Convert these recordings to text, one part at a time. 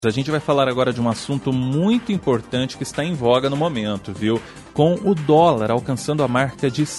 A gente vai falar agora de um assunto muito importante que está em voga no momento, viu? Com o dólar alcançando a marca de R$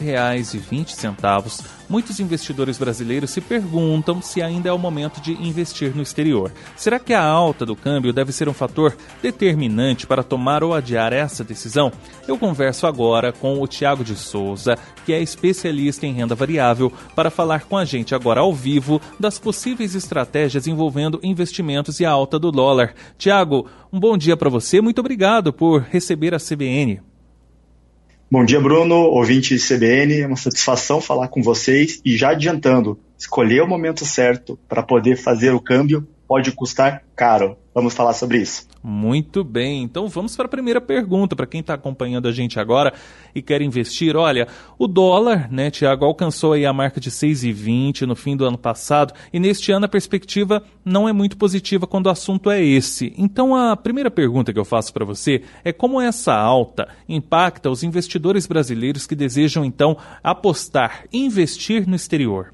6,20, muitos investidores brasileiros se perguntam se ainda é o momento de investir no exterior. Será que a alta do câmbio deve ser um fator determinante para tomar ou adiar essa decisão? Eu converso agora com o Thiago de Souza, que é especialista em renda variável, para falar com a gente agora ao vivo das possíveis estratégias envolvendo investimentos e a alta do dólar. Thiago, um bom dia para você, muito obrigado por receber a CBN. Bom dia, Bruno, ouvinte de CBN, é uma satisfação falar com vocês e já adiantando, escolher o momento certo para poder fazer o câmbio pode custar caro. Vamos falar sobre isso. Muito bem, então vamos para a primeira pergunta, para quem está acompanhando a gente agora e quer investir. Olha, o dólar, né, Thiago, alcançou aí a marca de 6,20 no fim do ano passado e neste ano a perspectiva não é muito positiva quando o assunto é esse. Então a primeira pergunta que eu faço para você é como essa alta impacta os investidores brasileiros que desejam então apostar, investir no exterior.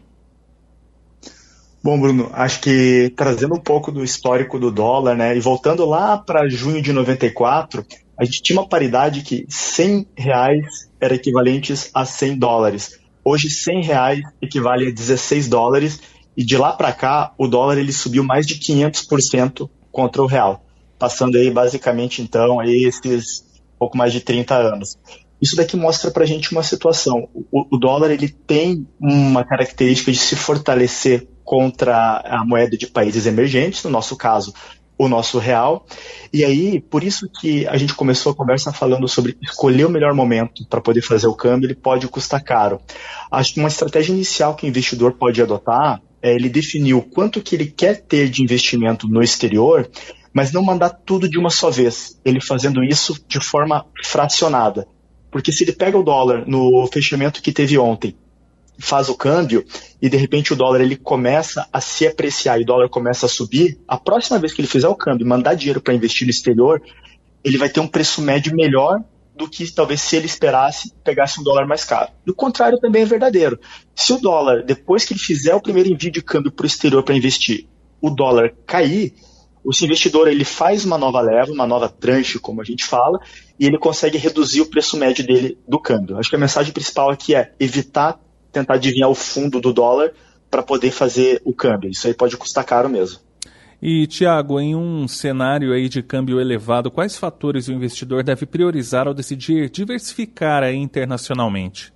Bom, Bruno, acho que trazendo um pouco do histórico do dólar, né, e voltando lá para junho de 94, a gente tinha uma paridade que R$100 era equivalentes a $100. Hoje, R$100 equivale a $16 e de lá para cá, o dólar ele subiu mais de 500% contra o real, passando aí basicamente então aí esses pouco mais de 30 anos. Isso daqui mostra para a gente uma situação. O dólar ele tem uma característica de se fortalecer contra a moeda de países emergentes, no nosso caso, o nosso real. E aí, por isso que a gente começou a conversa falando sobre escolher o melhor momento para poder fazer o câmbio, ele pode custar caro. Acho que uma estratégia inicial que o investidor pode adotar é ele definir o quanto que ele quer ter de investimento no exterior, mas não mandar tudo de uma só vez, ele fazendo isso de forma fracionada. Porque se ele pega o dólar no fechamento que teve ontem, faz o câmbio e de repente o dólar ele começa a se apreciar e o dólar começa a subir, a próxima vez que ele fizer o câmbio e mandar dinheiro para investir no exterior, ele vai ter um preço médio melhor do que talvez se ele esperasse pegasse um dólar mais caro. E o contrário também é verdadeiro. Se o dólar, depois que ele fizer o primeiro envio de câmbio para o exterior para investir, o dólar cair, esse investidor ele faz uma nova leva, uma nova tranche, como a gente fala, e ele consegue reduzir o preço médio dele do câmbio. Acho que a mensagem principal aqui é evitar tentar adivinhar o fundo do dólar para poder fazer o câmbio. Isso aí pode custar caro mesmo. E, Thiago, em um cenário aí de câmbio elevado, quais fatores o investidor deve priorizar ao decidir diversificar aí internacionalmente?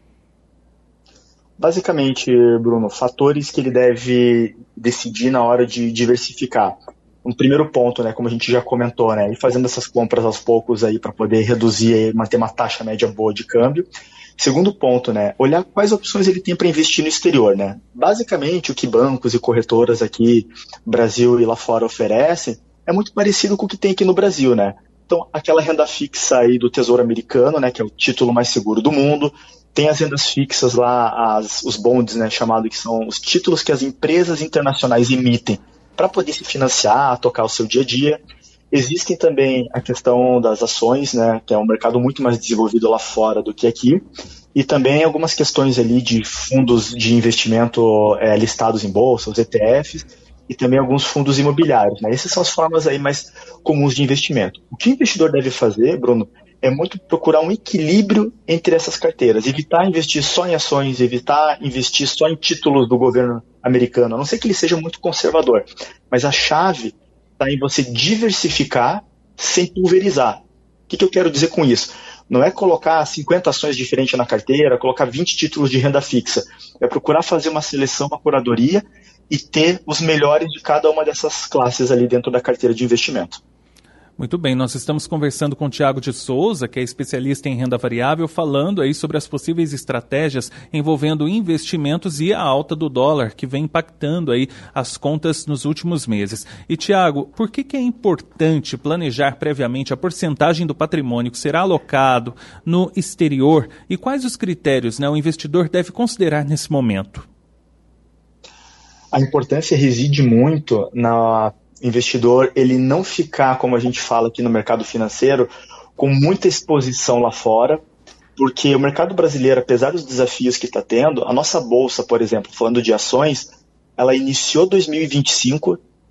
Basicamente, Bruno, fatores que ele deve decidir na hora de diversificar. Um primeiro ponto, né, como a gente já comentou, né, ir fazendo essas compras aos poucos aí para poder reduzir e manter uma taxa média boa de câmbio. Segundo ponto, né, olhar quais opções ele tem para investir no exterior, né. Basicamente, o que bancos e corretoras aqui, Brasil e lá fora oferecem, é muito parecido com o que tem aqui no Brasil, né. Então, aquela renda fixa aí do Tesouro Americano, né, que é o título mais seguro do mundo, tem as rendas fixas lá, os bonds, né, chamado que são os títulos que as empresas internacionais emitem para poder se financiar, tocar o seu dia a dia. Existem também a questão das ações, né, que é um mercado muito mais desenvolvido lá fora do que aqui, e também algumas questões ali de fundos de investimento listados em bolsa, os ETFs, e também alguns fundos imobiliários, né. Essas são as formas aí mais comuns de investimento. O que o investidor deve fazer, Bruno, é muito procurar um equilíbrio entre essas carteiras, evitar investir só em ações, evitar investir só em títulos do governo americano, a não ser que ele seja muito conservador, mas a chave está em você diversificar sem pulverizar. O que eu quero dizer com isso? Não é colocar 50 ações diferentes na carteira, colocar 20 títulos de renda fixa, é procurar fazer uma seleção, uma curadoria e ter os melhores de cada uma dessas classes ali dentro da carteira de investimento. Muito bem, nós estamos conversando com o Thiago de Souza, que é especialista em renda variável, falando aí sobre as possíveis estratégias envolvendo investimentos e a alta do dólar, que vem impactando aí as contas nos últimos meses. E, Thiago, por que é importante planejar previamente a porcentagem do patrimônio que será alocado no exterior e quais os critérios, né, o investidor deve considerar nesse momento? A importância reside muito na investidor ele não ficar, como a gente fala aqui no mercado financeiro, com muita exposição lá fora, porque o mercado brasileiro, apesar dos desafios que está tendo, a nossa bolsa, por exemplo, falando de ações, ela iniciou 2025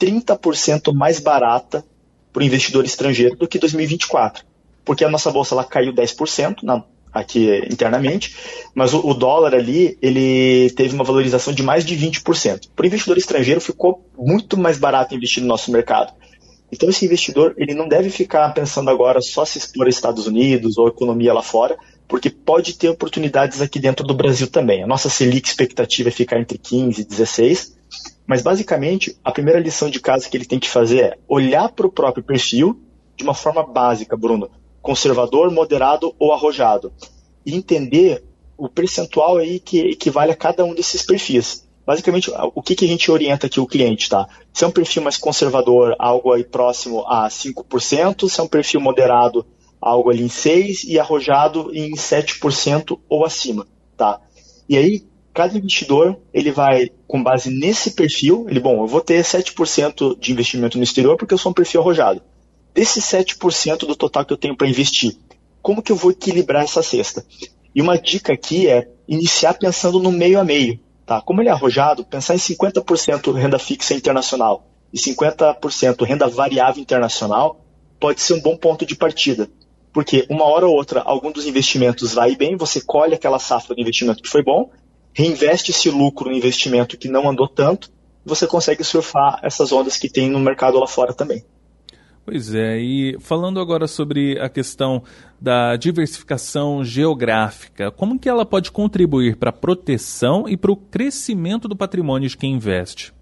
30% mais barata para o investidor estrangeiro do que 2024. Porque a nossa bolsa ela caiu 10% aqui internamente, mas o dólar ali ele teve uma valorização de mais de 20%. Para o investidor estrangeiro ficou muito mais barato investir no nosso mercado. Então esse investidor ele não deve ficar pensando agora só se expor aos Estados Unidos ou a economia lá fora, porque pode ter oportunidades aqui dentro do Brasil também. A nossa Selic expectativa é ficar entre 15 e 16, mas basicamente a primeira lição de casa que ele tem que fazer é olhar para o próprio perfil de uma forma básica, Bruno, conservador, moderado ou arrojado, e entender o percentual aí que equivale a cada um desses perfis. Basicamente, o que a gente orienta aqui o cliente, tá? Se é um perfil mais conservador, algo aí próximo a 5%, se é um perfil moderado, algo ali em 6% e arrojado em 7% ou acima, tá? E aí, cada investidor, ele vai, com base nesse perfil, eu vou ter 7% de investimento no exterior porque eu sou um perfil arrojado. Desses 7% do total que eu tenho para investir, como que eu vou equilibrar essa cesta? E uma dica aqui é iniciar pensando no meio a meio. Tá? Como ele é arrojado, pensar em 50% renda fixa internacional e 50% renda variável internacional pode ser um bom ponto de partida. Porque uma hora ou outra, algum dos investimentos vai bem, você colhe aquela safra de investimento que foi bom, reinveste esse lucro no investimento que não andou tanto, e você consegue surfar essas ondas que tem no mercado lá fora também. Pois é, e falando agora sobre a questão da diversificação geográfica, como que ela pode contribuir para a proteção e para o crescimento do patrimônio de quem investe?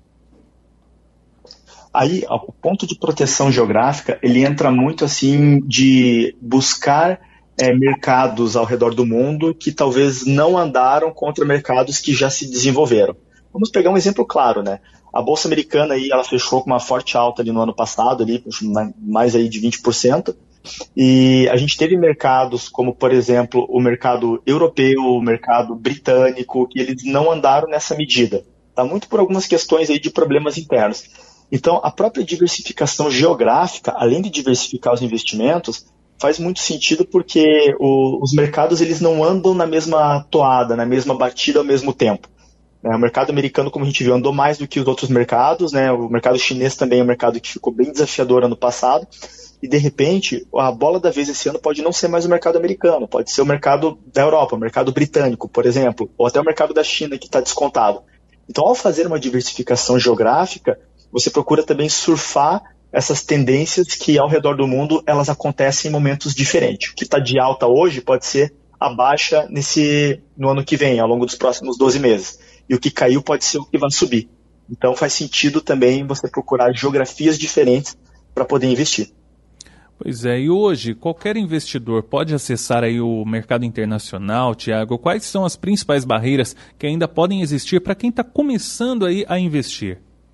Aí, o ponto de proteção geográfica, ele entra muito assim de buscar mercados ao redor do mundo que talvez não andaram contra mercados que já se desenvolveram. Vamos pegar um exemplo claro, né? A Bolsa Americana aí, ela fechou com uma forte alta ali no ano passado, ali, mais aí de 20%, e a gente teve mercados como, por exemplo, o mercado europeu, o mercado britânico, que eles não andaram nessa medida, tá? Muito por algumas questões aí de problemas internos. Então, a própria diversificação geográfica, além de diversificar os investimentos, faz muito sentido porque os mercados eles não andam na mesma toada, na mesma batida ao mesmo tempo. O mercado americano, como a gente viu, andou mais do que os outros mercados, né? O mercado chinês também é um mercado que ficou bem desafiador ano passado, e de repente a bola da vez esse ano pode não ser mais o mercado americano, pode ser o mercado da Europa, o mercado britânico, por exemplo, ou até o mercado da China que está descontado. Então, ao fazer uma diversificação geográfica, você procura também surfar essas tendências que ao redor do mundo elas acontecem em momentos diferentes. O que está de alta hoje pode ser a baixa no ano que vem, ao longo dos próximos 12 meses. E o que caiu pode ser o que vai subir. Então faz sentido também você procurar geografias diferentes para poder investir. Pois é, e hoje qualquer investidor pode acessar aí o mercado internacional, Tiago? Quais são as principais barreiras que ainda podem existir para quem está começando aí a investir?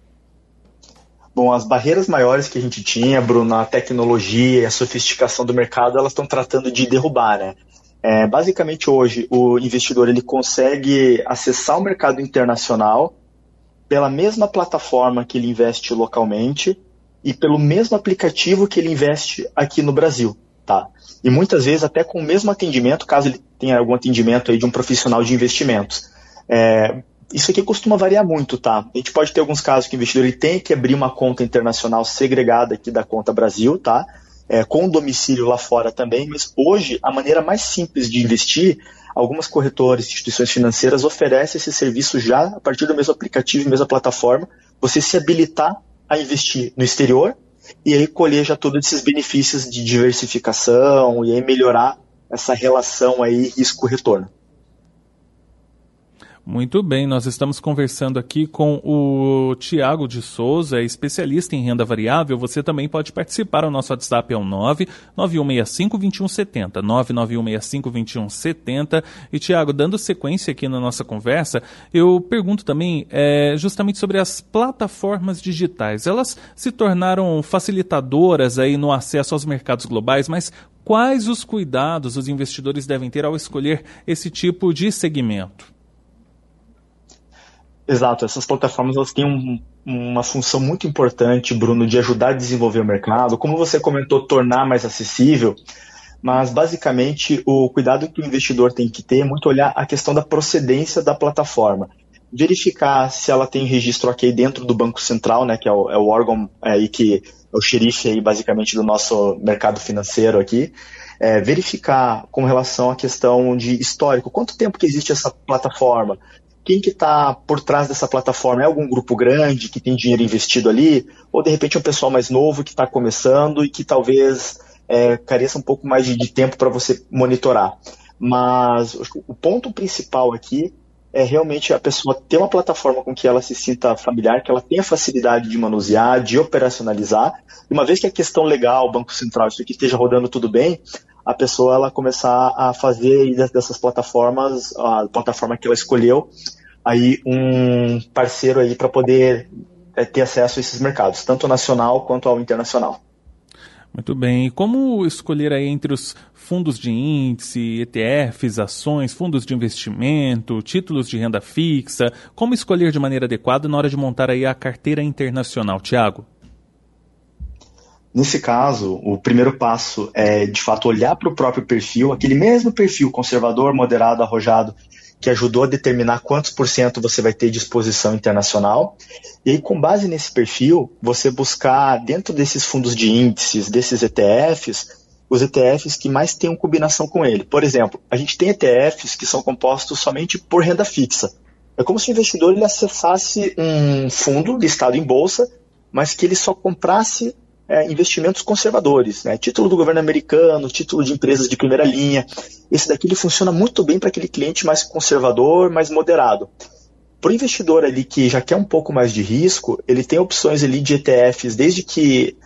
Bom, as barreiras maiores que a gente tinha, Bruno, a tecnologia e a sofisticação do mercado, elas estão tratando de derrubar, né? Basicamente hoje o investidor ele consegue acessar o mercado internacional pela mesma plataforma que ele investe localmente e pelo mesmo aplicativo que ele investe aqui no Brasil, tá? E muitas vezes até com o mesmo atendimento, caso ele tenha algum atendimento aí de um profissional de investimentos. Isso aqui costuma variar muito, tá? A gente pode ter alguns casos que o investidor ele tem que abrir uma conta internacional segregada aqui da conta Brasil, tá? Com domicílio lá fora também, mas hoje a maneira mais simples de investir, algumas corretoras, instituições financeiras oferecem esse serviço já a partir do mesmo aplicativo, mesma plataforma, você se habilitar a investir no exterior e aí colher já todos esses benefícios de diversificação e aí melhorar essa relação aí risco-retorno. Muito bem, nós estamos conversando aqui com o Tiago de Souza, especialista em renda variável. Você também pode participar, o nosso WhatsApp é o 99165-2170, 99165-2170. E Tiago, dando sequência aqui na nossa conversa, eu pergunto também justamente sobre as plataformas digitais. Elas se tornaram facilitadoras aí no acesso aos mercados globais, mas quais os cuidados os investidores devem ter ao escolher esse tipo de segmento? Exato, essas plataformas elas têm uma função muito importante, Bruno, de ajudar a desenvolver o mercado, como você comentou, tornar mais acessível, mas basicamente o cuidado que o investidor tem que ter é muito olhar a questão da procedência da plataforma. verificar se ela tem registro ok dentro do Banco Central, né, que é o órgão aí que é o xerife aí basicamente do nosso mercado financeiro aqui, verificar com relação à questão de histórico, quanto tempo que existe essa plataforma, quem que está por trás dessa plataforma, é algum grupo grande que tem dinheiro investido ali, ou de repente é um pessoal mais novo que está começando e que talvez careça um pouco mais de tempo para você monitorar. Mas o ponto principal aqui é realmente a pessoa ter uma plataforma com que ela se sinta familiar, que ela tenha facilidade de manusear, de operacionalizar, e uma vez que a questão legal, Banco Central, isso aqui esteja rodando tudo bem, a pessoa ela começar a fazer dessas plataformas, a plataforma que ela escolheu, aí um parceiro aí para poder ter acesso a esses mercados, tanto nacional quanto ao internacional. Muito bem. E como escolher aí entre os fundos de índice, ETFs, ações, fundos de investimento, títulos de renda fixa? Como escolher de maneira adequada na hora de montar aí a carteira internacional, Tiago? Nesse caso, o primeiro passo é, de fato, olhar para o próprio perfil, aquele mesmo perfil conservador, moderado, arrojado, que ajudou a determinar quantos por cento você vai ter de exposição internacional. E aí, com base nesse perfil, você buscar dentro desses fundos de índices, desses ETFs, os ETFs que mais tenham combinação com ele. Por exemplo, a gente tem ETFs que são compostos somente por renda fixa. É como se o investidor ele acessasse um fundo listado em bolsa, mas que ele só comprasse investimentos conservadores, né? Título do governo americano, título de empresas de primeira linha. Esse daqui ele funciona muito bem para aquele cliente mais conservador, mais moderado. Para o investidor ali que já quer um pouco mais de risco, ele tem opções ali de ETFs, desde que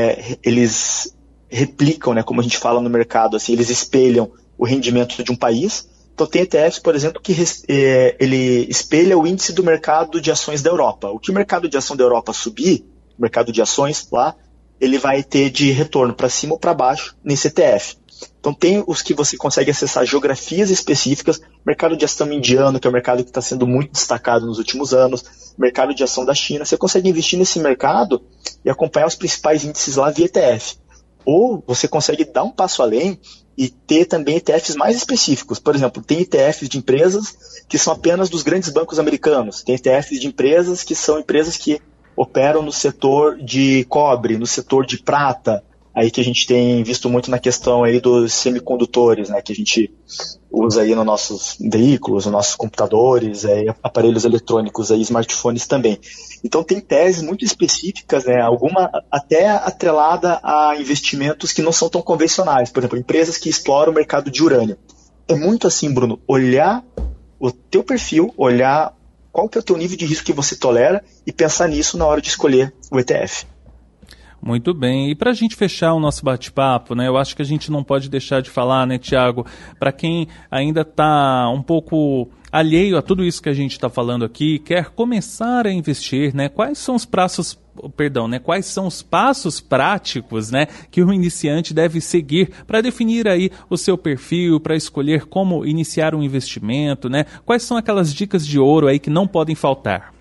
eles replicam, né, como a gente fala no mercado, assim, eles espelham o rendimento de um país. Então tem ETFs, por exemplo, que ele espelha o índice do mercado de ações da Europa. O que o mercado de ação da Europa subir, o mercado de ações lá, ele vai ter de retorno para cima ou para baixo nesse ETF. Então tem os que você consegue acessar geografias específicas, mercado de ação indiano, que é um mercado que está sendo muito destacado nos últimos anos, mercado de ação da China. Você consegue investir nesse mercado e acompanhar os principais índices lá via ETF. Ou você consegue dar um passo além e ter também ETFs mais específicos. Por exemplo, tem ETFs de empresas que são apenas dos grandes bancos americanos. Tem ETFs de empresas que são empresas que operam no setor de cobre, no setor de prata, aí que a gente tem visto muito na questão aí dos semicondutores, né, que a gente usa aí nos nossos veículos, nos nossos computadores, aparelhos eletrônicos, aí, smartphones também. Então tem teses muito específicas, né, alguma até atrelada a investimentos que não são tão convencionais, por exemplo, empresas que exploram o mercado de urânio. É muito assim, Bruno, olhar o teu perfil, olhar qual que é o teu nível de risco que você tolera e pensar nisso na hora de escolher o ETF. Muito bem. E para a gente fechar o nosso bate-papo, né, eu acho que a gente não pode deixar de falar, né, Tiago, para quem ainda está um pouco alheio a tudo isso que a gente está falando aqui, quer começar a investir, né, quais são os passos práticos, né, que o iniciante deve seguir para definir aí o seu perfil, para escolher como iniciar um investimento, né? Quais são aquelas dicas de ouro aí que não podem faltar?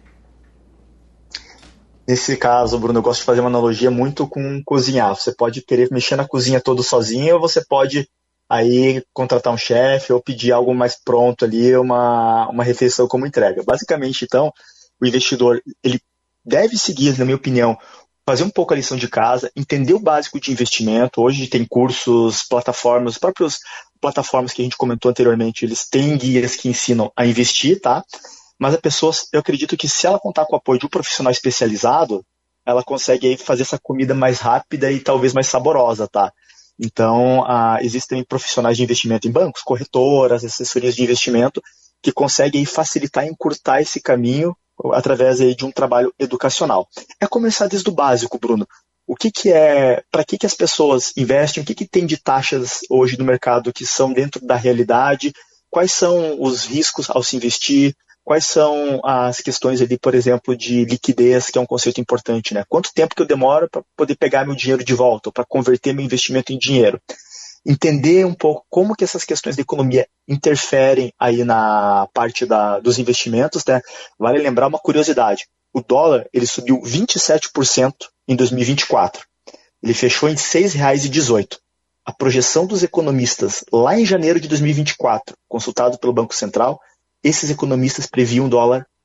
Nesse caso, Bruno, eu gosto de fazer uma analogia muito com cozinhar. Você pode querer mexer na cozinha todo sozinho, ou você pode aí contratar um chefe ou pedir algo mais pronto ali, uma refeição como entrega. Basicamente, então, o investidor ele deve seguir, na minha opinião, fazer um pouco a lição de casa, entender o básico de investimento. Hoje tem cursos, plataformas, próprias plataformas que a gente comentou anteriormente, eles têm guias que ensinam a investir, tá? Mas a pessoa, eu acredito que se ela contar com o apoio de um profissional especializado, ela consegue aí fazer essa comida mais rápida e talvez mais saborosa, tá? Então, existem profissionais de investimento em bancos, corretoras, assessorias de investimento, que conseguem facilitar e encurtar esse caminho através aí de um trabalho educacional. É começar desde o básico, Bruno. Para que as pessoas investem, o que tem de taxas hoje no mercado que são dentro da realidade, quais são os riscos ao se investir, quais são as questões ali, por exemplo, de liquidez, que é um conceito importante, né? Quanto tempo que eu demoro para poder pegar meu dinheiro de volta, para converter meu investimento em dinheiro? Entender um pouco como que essas questões da economia interferem aí na parte dos investimentos, né? Vale lembrar uma curiosidade. O dólar, ele subiu 27% em 2024. Ele fechou em R$ 6,18. A projeção dos economistas lá em janeiro de 2024, consultado pelo Banco Central, esses economistas previam um dólar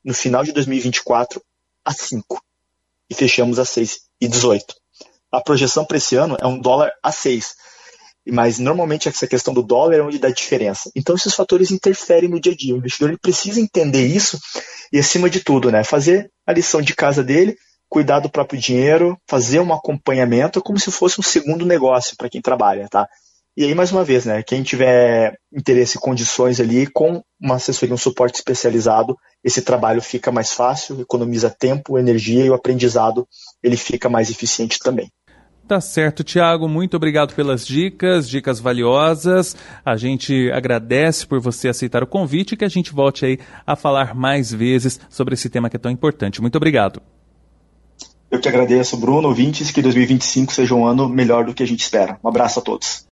no final de 2024 a 5 e fechamos a 6,18. A projeção para esse ano é um dólar a 6, mas normalmente essa questão do dólar é onde dá diferença. Então esses fatores interferem no dia a dia. O investidor ele precisa entender isso e, acima de tudo, né, fazer a lição de casa dele, cuidar do próprio dinheiro, fazer um acompanhamento, como se fosse um segundo negócio para quem trabalha, tá? E aí, mais uma vez, né, quem tiver interesse e condições ali, com uma assessoria, um suporte especializado, esse trabalho fica mais fácil, economiza tempo, energia e o aprendizado ele fica mais eficiente também. Tá certo, Thiago, muito obrigado pelas dicas valiosas. A gente agradece por você aceitar o convite e que a gente volte aí a falar mais vezes sobre esse tema que é tão importante. Muito obrigado. Eu que agradeço, Bruno, ouvintes, que 2025 seja um ano melhor do que a gente espera. Um abraço a todos.